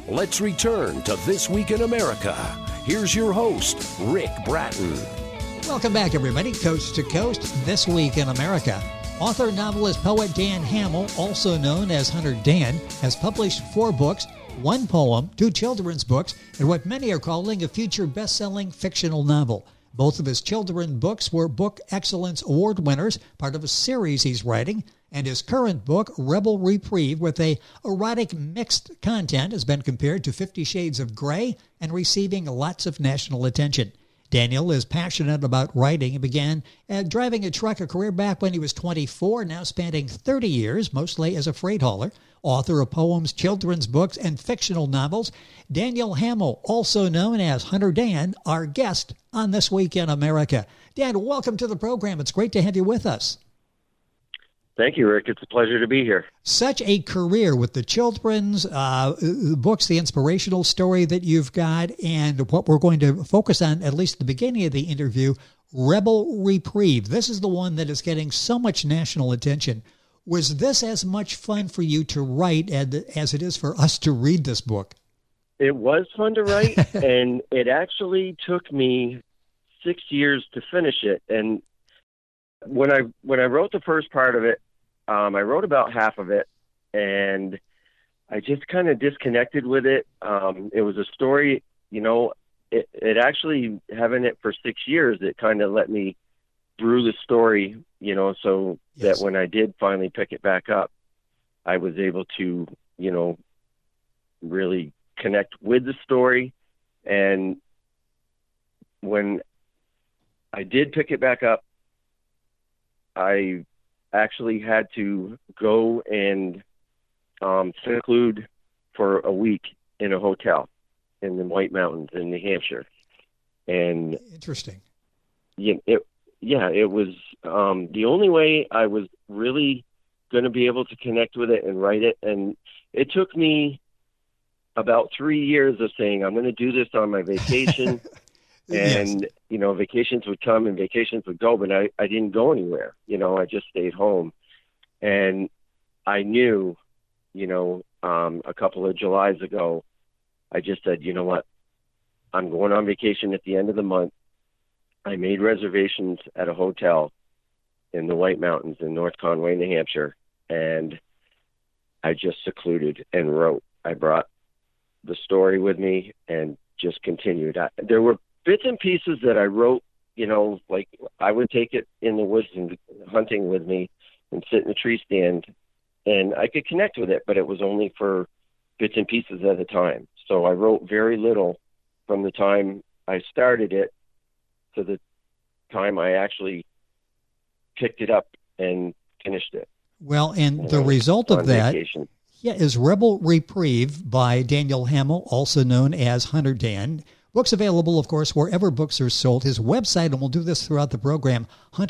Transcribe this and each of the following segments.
Let's return to This Week in America. Here's your host, Rick Bratton. Welcome back, everybody. Coast to Coast, This Week in America. Author, novelist, poet Dan Hamill, also known as Hunter Dan, has published 4 books, 1 poem, 2 children's books, and what many are calling a future best-selling fictional novel. Both of his children's books were Book Excellence Award winners, part of a series he's writing, and his current book, Rebel Reprieve, with a erotic mixed content, has been compared to 50 Shades of Grey and receiving lots of national attention. Daniel is passionate about writing and began driving a truck, a career back when he was 24, now spanning 30 years, mostly as a freight hauler. Author of poems, children's books, and fictional novels, Daniel Hamill, also known as Hunter Dan, our guest on This Week in America. Dan, welcome to the program. It's great to have you with us. Thank you, Rick. It's a pleasure to be here. Such a career with the children's books, the inspirational story that you've got, and what we're going to focus on, at least at the beginning of the interview, Rebel Reprieve. This is the one that is getting so much national attention. Was this as much fun for you to write as it is for us to read this book? It was fun to write, and it actually took me 6 years to finish it. And when I wrote the first part of it, I wrote about half of it, and I just kind of disconnected with it. It was a story, it actually, having it for 6 years, it kind of let me brew the story, so Yes. that when I did finally pick it back up, I was able to, really connect with the story. And when I did pick it back up, I actually had to go and seclude for a week in a hotel in the White Mountains in New Hampshire. And Interesting. it was the only way I was really going to be able to connect with it and write it. And it took me about 3 years of saying, I'm going to do this on my vacation. And, Yes. Vacations would come and vacations would go, but I didn't go anywhere. I just stayed home. And I knew, a couple of Julys ago, I just said, you know what, I'm going on vacation at the end of the month. I made reservations at a hotel in the White Mountains in North Conway, New Hampshire, and I just secluded and wrote. I brought the story with me and just continued. There were bits and pieces that I wrote, like I would take it in the woods and hunting with me and sit in a tree stand, and I could connect with it, but it was only for bits and pieces at a time. So I wrote very little from the time I started it to the time I actually picked it up and finished it. Well, and the result of that vacation. Is Rebel Reprieve by Daniel Hamill, also known as Hunter Dan. Books available, of course, wherever books are sold. His website, and we'll do this throughout the program,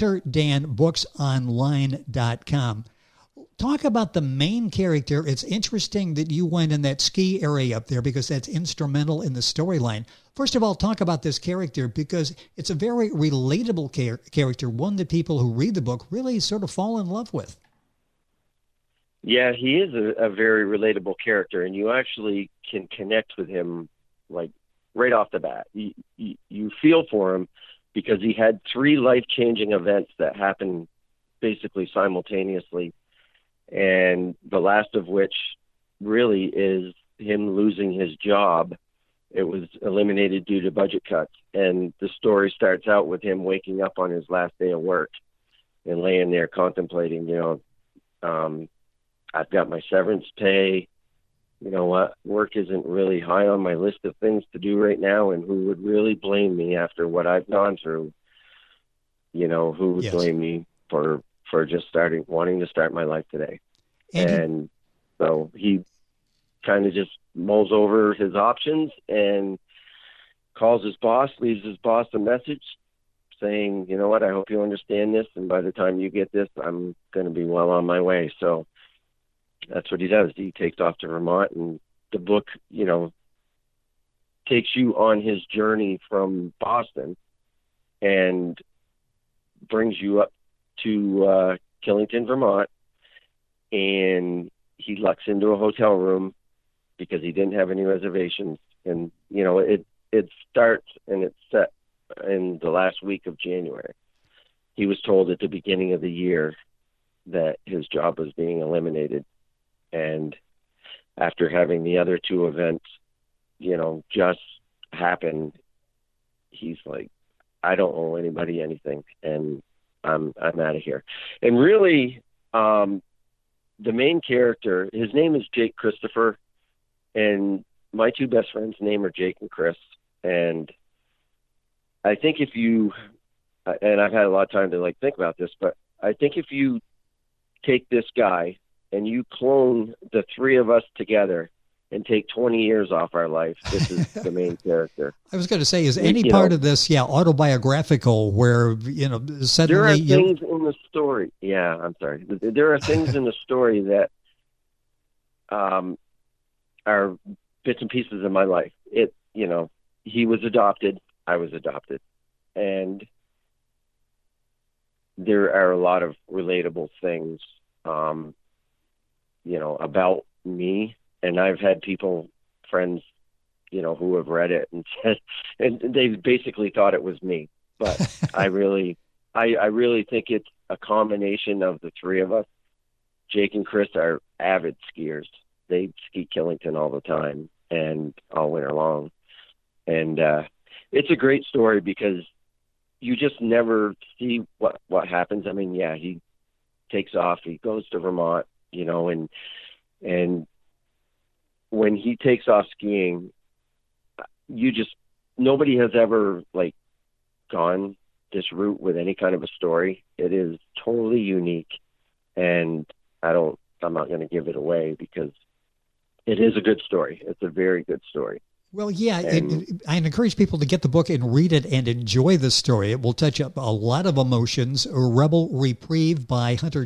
hunterdanbooksonline.com. Talk about the main character. It's interesting that you went in that ski area up there because that's instrumental in the storyline. First of all, talk about this character because it's a very relatable character, one that people who read the book really sort of fall in love with. Yeah, he is a very relatable character, and you actually can connect with him like right off the bat. You feel for him because he had 3 life-changing events that happened basically simultaneously, and the last of which really is him losing his job. It was eliminated due to budget cuts, and the story starts out with him waking up on his last day of work and laying there contemplating, I've got my severance pay. You know what? Work isn't really high on my list of things to do right now, and who would really blame me after what I've gone through? Who would Yes. blame me for just wanting to start my life today? And So he kind of just mulls over his options and calls his boss, leaves his boss a message saying, you know what, I hope you understand this, and by the time you get this, I'm going to be well on my way. So that's what he does. He takes off to Vermont, and the book, takes you on his journey from Boston and brings you up to Killington, Vermont, and he lucks into a hotel room because he didn't have any reservations. And, you know, it starts and it's set in the last week of January. He was told at the beginning of the year that his job was being eliminated. And after having the other two events, you know, just happen, he's like, I don't owe anybody anything, and I'm out of here. And really, the main character, his name is Jake Christopher, and my two best friends' name are Jake and Chris. And I think if you, and I've had a lot of time to like think about this, but I think if you take this guy and you clone the three of us together and take 20 years off our life, this is the main character. I was going to say, is any part of this, autobiographical where, suddenly... There are things in the story. Yeah, I'm sorry. There are things in the story that are bits and pieces of my life. He was adopted. I was adopted. And there are a lot of relatable things, about me. And I've had friends, who have read it and said, and they basically thought it was me. But I really think it's a combination of the three of us. Jake and Chris are avid skiers. They ski Killington all the time and all winter long. And it's a great story because you just never see what happens. I mean, yeah, he takes off, he goes to Vermont, and when he takes off skiing, nobody has ever gone this route with any kind of a story. It is totally unique, and I'm not going to give it away because it is a good story. It's a very good story. Well, yeah, I encourage people to get the book and read it and enjoy the story. It will touch up a lot of emotions. Rebel Reprieve by Hunter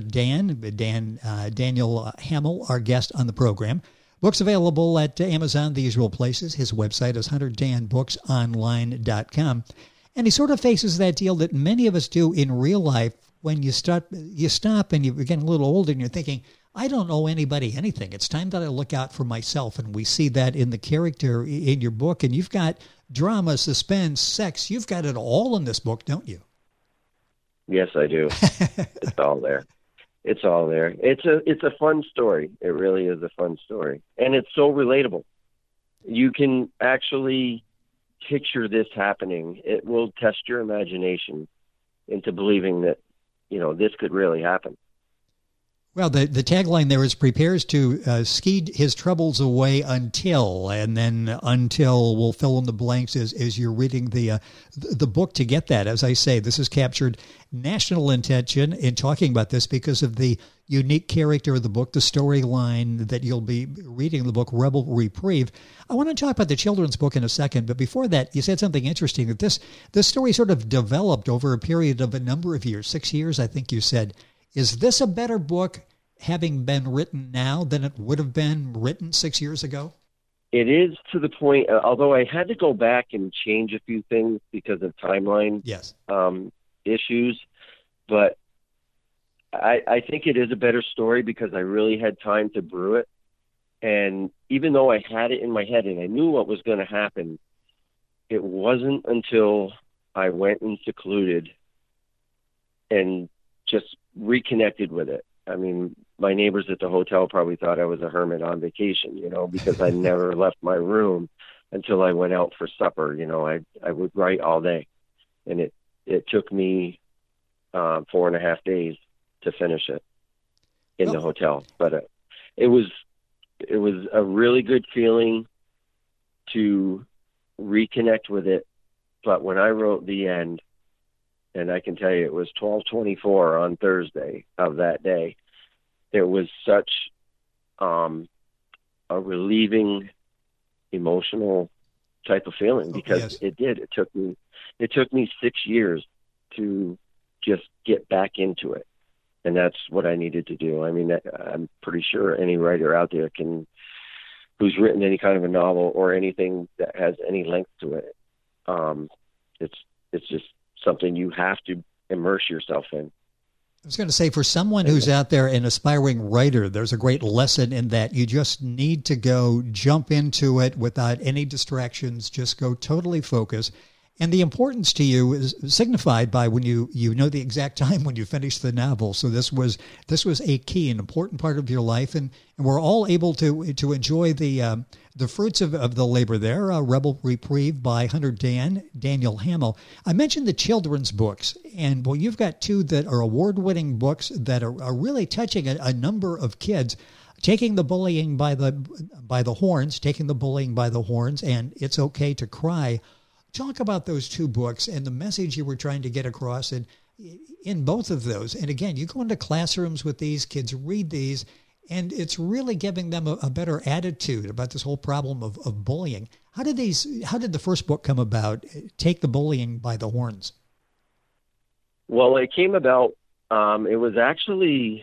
Daniel Hamill, our guest on the program. Book's available at Amazon, the usual places. His website is hunterdanbooksonline.com. And he sort of faces that deal that many of us do in real life when you stop and you're getting a little older and you're thinking, I don't owe anybody anything. It's time that I look out for myself. And we see that in the character in your book. And you've got drama, suspense, sex. You've got it all in this book, don't you? Yes, I do. It's all there. It's all there. It's a fun story. It really is a fun story. And it's so relatable. You can actually picture this happening. It will test your imagination into believing that, this could really happen. Well, the tagline there is prepares to ski his troubles away until, and then until will fill in the blanks as you're reading the book to get that. As I say, this has captured national attention in talking about this because of the unique character of the book, the storyline that you'll be reading in the book, Rebel Reprieve. I want to talk about the children's book in a second, but before that, you said something interesting, that this story sort of developed over a period of a number of years, 6 years, I think you said. Is this a better book having been written now than it would have been written 6 years ago? It is, to the point, although I had to go back and change a few things because of timeline issues, but I think it is a better story because I really had time to brew it. And even though I had it in my head and I knew what was going to happen, it wasn't until I went and secluded and just reconnected with it. I mean, my neighbors at the hotel probably thought I was a hermit on vacation, because I never left my room until I went out for supper. I would write all day, and it took me 4.5 days to finish it in the hotel. But it was a really good feeling to reconnect with it. But when I wrote the end, and I can tell you it was 12:24 on Thursday of that day, it was such a relieving, emotional type of feeling because it did. It took me 6 years to just get back into it. And that's what I needed to do. I mean, I'm pretty sure any writer out there who's written any kind of a novel or anything that has any length to it, it's just something you have to immerse yourself in. I was going to say, for someone who's out there, an aspiring writer, there's a great lesson in that you just need to go jump into it without any distractions, just go totally focused. And the importance to you is signified by when you know the exact time when you finish the novel. So this was a key and important part of your life, and we're all able to enjoy the fruits of the labor there. Rebel Reprieve by Hunter Daniel Hamill. I mentioned the children's books, and well, you've got two that are award-winning books that are really touching a number of kids. Taking the bullying by the horns, and It's Okay to Cry. Talk about those two books and the message you were trying to get across in both of those. And again, you go into classrooms with these kids, read these, and it's really giving them a better attitude about this whole problem of bullying. How did the first book come about, Take the Bullying by the Horns? Well, it came about, it was actually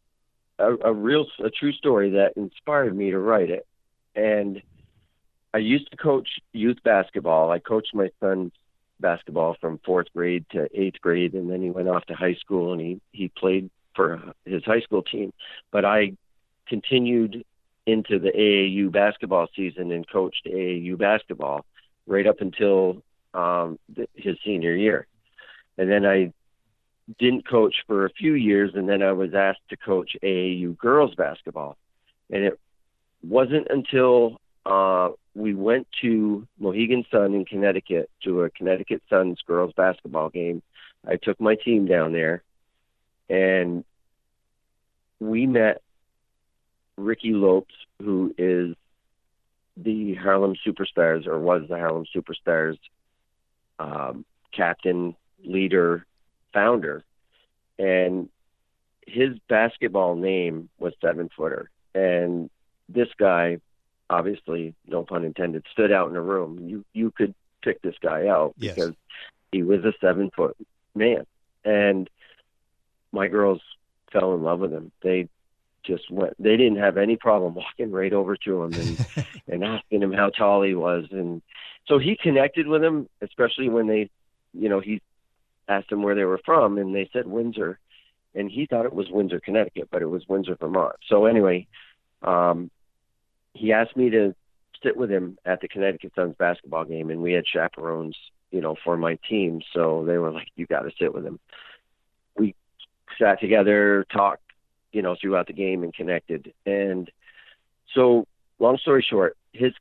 a true story that inspired me to write it. And I used to coach youth basketball. I coached my son's basketball from 4th grade to 8th grade, and then he went off to high school, and he played for his high school team. But I continued into the AAU basketball season and coached AAU basketball right up until his senior year. And then I didn't coach for a few years, and then I was asked to coach AAU girls basketball. And it wasn't until we went to Mohegan Sun in Connecticut to a Connecticut Suns girls basketball game. I took my team down there, and we met Ricky Lopes, who is the Harlem Superstars, or was the Harlem Superstars captain, leader, founder. And his basketball name was 7-footer. And this guy, obviously, no pun intended, stood out in the room. You could pick this guy out because he was a 7-foot man. And my girls fell in love with him. They didn't have any problem walking right over to him and asking him how tall he was. And so he connected with him, especially when he asked them where they were from, and they said Windsor. And he thought it was Windsor, Connecticut, but it was Windsor, Vermont. So anyway, he asked me to sit with him at the Connecticut Suns basketball game, and we had chaperones, for my team. So they were like, you got to sit with him. We sat together, talked, throughout the game and connected. And so long story short, his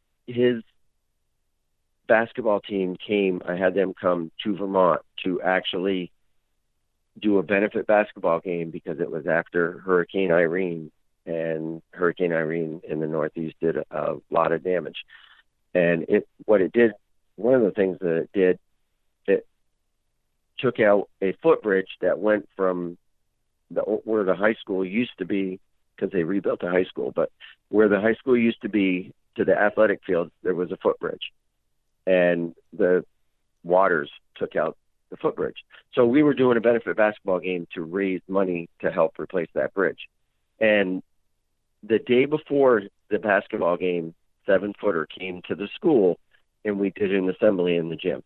basketball team came, I had them come to Vermont to actually do a benefit basketball game because it was after Hurricane Irene. And Hurricane Irene in the Northeast did a lot of damage. And one of the things that it took out a footbridge that went from where the high school used to be, because they rebuilt the high school, but where the high school used to be to the athletic field, there was a footbridge. And the waters took out the footbridge. So we were doing a benefit basketball game to raise money to help replace that bridge. And the day before the basketball game, 7-footer came to the school, and we did an assembly in the gym.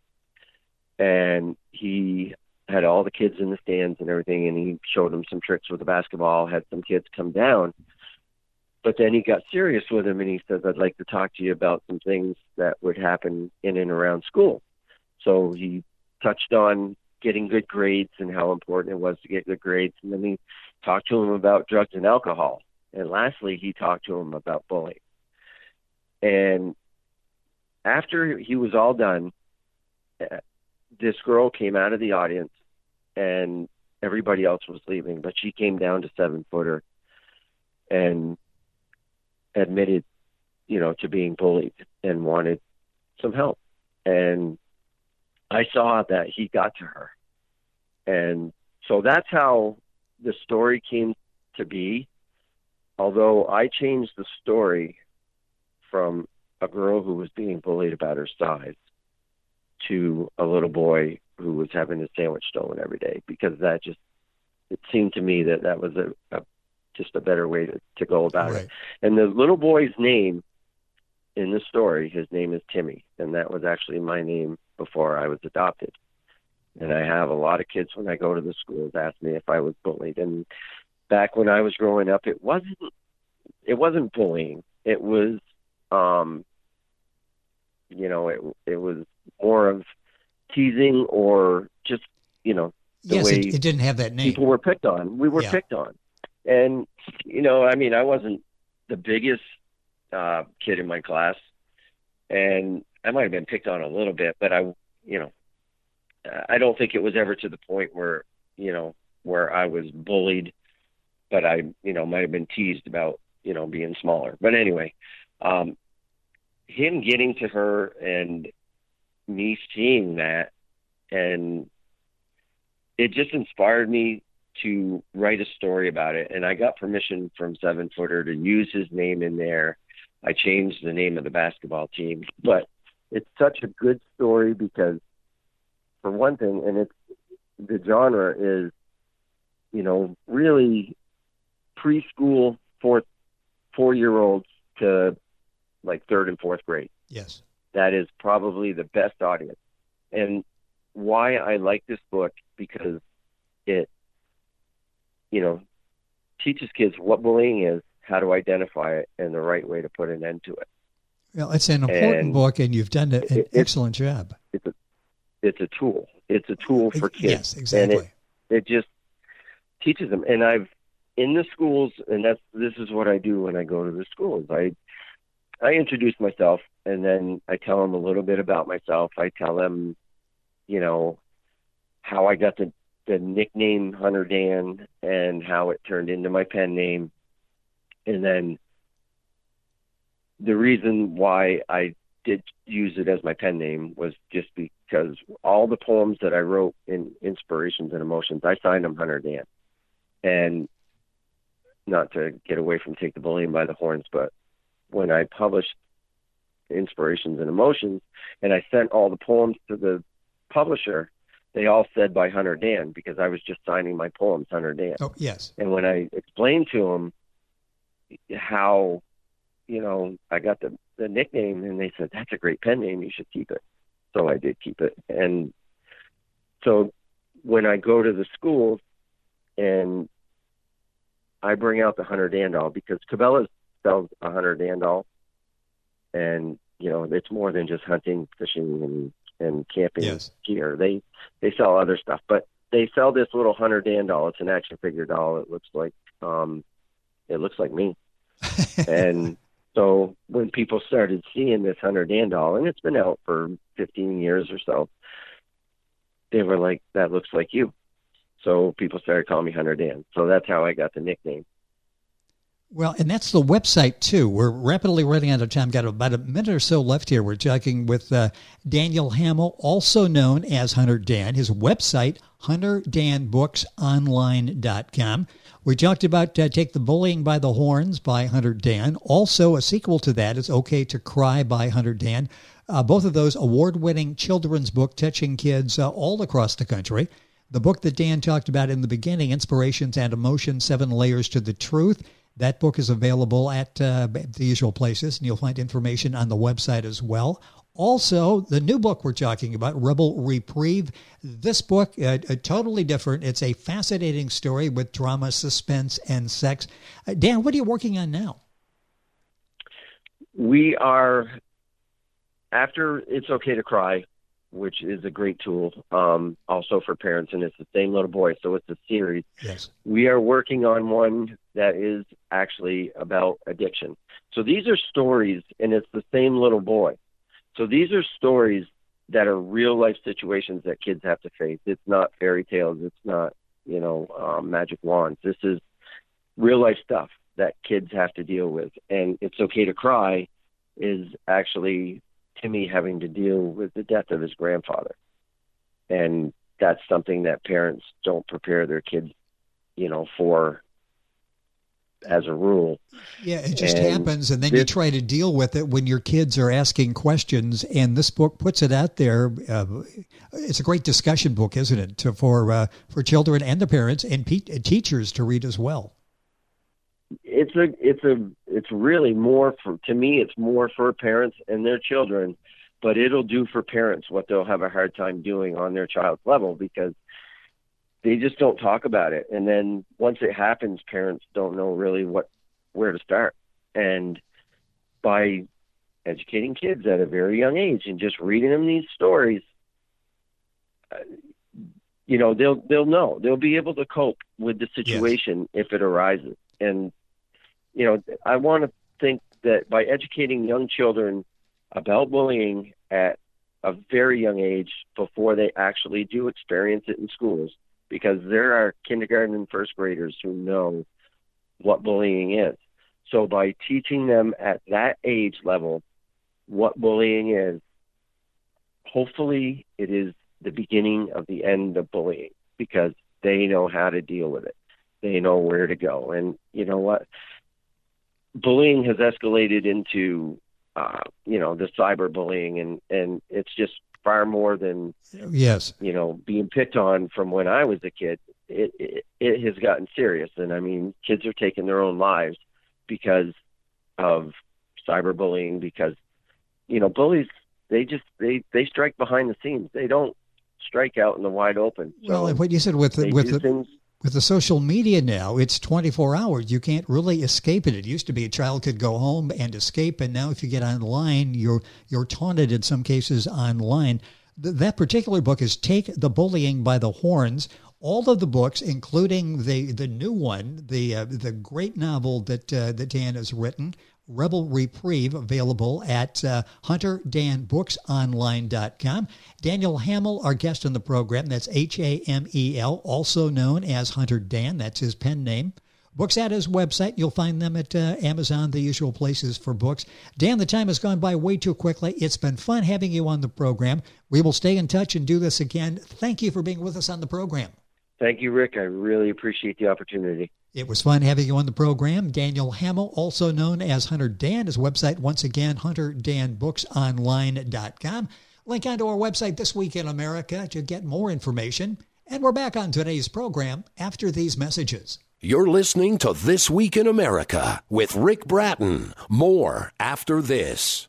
And he had all the kids in the stands and everything, and he showed them some tricks with the basketball, had some kids come down. But then he got serious with him, and he said, I'd like to talk to you about some things that would happen in and around school. So he touched on getting good grades and how important it was to get good grades. And then he talked to him about drugs and alcohol. And lastly, he talked to him about bullying. And after he was all done, this girl came out of the audience, and everybody else was leaving, but she came down to 7-footer and admitted, to being bullied and wanted some help. And I saw that he got to her. And so that's how the story came to be. Although I changed the story from a girl who was being bullied about her size to a little boy who was having his sandwich stolen every day, because it seemed to me that was just a better way to go about it. And the little boy's name in the story, his name is Timmy, and that was actually my name before I was adopted. And I have a lot of kids when I go to the schools ask me if I was bullied. And back when I was growing up, it wasn't bullying. It was, it was more of teasing or just, the way it didn't have that name. People were picked on. We were picked on. And, I wasn't the biggest kid in my class, and I might have been picked on a little bit, but I don't think it was ever to the point where I was bullied, but I, might have been teased about, being smaller. But anyway, him getting to her and me seeing that, and it just inspired me to write a story about it. And I got permission from 7-Footer to use his name in there. I changed the name of the basketball team, but it's such a good story because, for one thing, and the genre is, really preschool, 4-year-olds to like 3rd and 4th grade. Yes. That is probably the best audience. And why I like this book, because it, teaches kids what bullying is, how to identify it, and the right way to put an end to it. Well, it's an important book, and you've done an excellent job. It's a tool. It's a tool for kids. Yes, exactly. And it just teaches them. And I've, in the schools, and this is what I do when I go to the schools. I introduce myself, and then I tell them a little bit about myself. I tell them, how I got the nickname Hunter Dan and how it turned into my pen name. And then the reason why I did use it as my pen name was just because all the poems that I wrote in Inspirations and Emotions, I signed them Hunter Dan. And not to get away from Take the Bullying by the Horns, but when I published Inspirations and Emotions and I sent all the poems to the publisher, they all said by Hunter Dan, because I was just signing my poems Hunter Dan. Oh, yes. And when I explained to them how, I got the nickname, and they said, that's a great pen name, you should keep it. So I did keep it. And so when I go to the schools and I bring out the Hunter Dan doll, because Cabela's sells a Hunter Dan doll, and, it's more than just hunting, fishing, and camping gear. They sell other stuff, but they sell this little Hunter Dan doll. It's an action figure doll. It looks like me. And so when people started seeing this Hunter Dan doll, and it's been out for 15 years or so, they were like, that looks like you. So people started calling me Hunter Dan. So that's how I got the nickname. Well, and that's the website, too. We're rapidly running out of time. Got about a minute or so left here. We're talking with Daniel Hamill, also known as Hunter Dan. His website, HunterDanBooksOnline.com. We talked about Take the Bullying by the Horns by Hunter Dan. Also, a sequel to that is Okay to Cry by Hunter Dan. Both of those award-winning children's book touching kids all across the country. The book that Dan talked about in the beginning, Inspirations and Emotions, 7 Layers to the Truth. That book is available at the usual places, and you'll find information on the website as well. Also, the new book we're talking about, Rebel Reprieve. This book, totally different. It's a fascinating story with drama, suspense, and sex. Dan, what are you working on now? We are, after It's Okay to Cry, which is a great tool, also for parents, and it's the same little boy, so it's a series. Yes. We are working on one that is actually about addiction. So these are stories, and it's the same little boy. So these are stories that are real-life situations that kids have to face. It's not fairy tales. It's not, magic wands. This is real-life stuff that kids have to deal with. And It's Okay to Cry is actually Timmy having to deal with the death of his grandfather. And that's something that parents don't prepare their kids, for as a rule. Yeah, it just happens, and then you try to deal with it when your kids are asking questions, and this book puts it out there. It's a great discussion book, isn't it, for children and the parents and teachers to read as well. It's really more for, to me, it's more for parents and their children but it'll do for parents what they'll have a hard time doing on their child's level, because they just don't talk about it. And then once it happens, parents don't know really where to start. And by educating kids at a very young age and just reading them these stories, they'll know. They'll be able to cope with the situation if it arises. And, I want to think that by educating young children about bullying at a very young age before they actually do experience it in schools, because there are kindergarten and first graders who know what bullying is. So by teaching them at that age level what bullying is, hopefully it is the beginning of the end of bullying, because they know how to deal with it. They know where to go. And you know what? Bullying has escalated into, the cyberbullying, and it's just far more than, being picked on from when I was a kid. It has gotten serious. And I mean, kids are taking their own lives because of cyberbullying, because, bullies, they strike behind the scenes. They don't strike out in the wide open. Well, and what you said with the social media now, it's 24 hours. You can't really escape it. It used to be a child could go home and escape, and now if you get online, you're taunted in some cases online. That particular book is Take the Bullying by the Horns. All of the books, including the new one, the great novel that Dan has written, Rebel Reprieve, available at HunterDanBooksOnline.com. Daniel Hamel, our guest on the program, that's Hamel, also known as Hunter Dan. That's his pen name. Books at his website. You'll find them at Amazon, the usual places for books. Dan, the time has gone by way too quickly. It's been fun having you on the program. We will stay in touch and do this again. Thank you for being with us on the program. Thank you, Rick. I really appreciate the opportunity. It was fun having you on the program. Daniel Hamel, also known as Hunter Dan. His website, once again, HunterDanBooksOnline.com. Link onto our website, This Week in America, to get more information. And we're back on today's program after these messages. You're listening to This Week in America with Rick Bratton. More after this.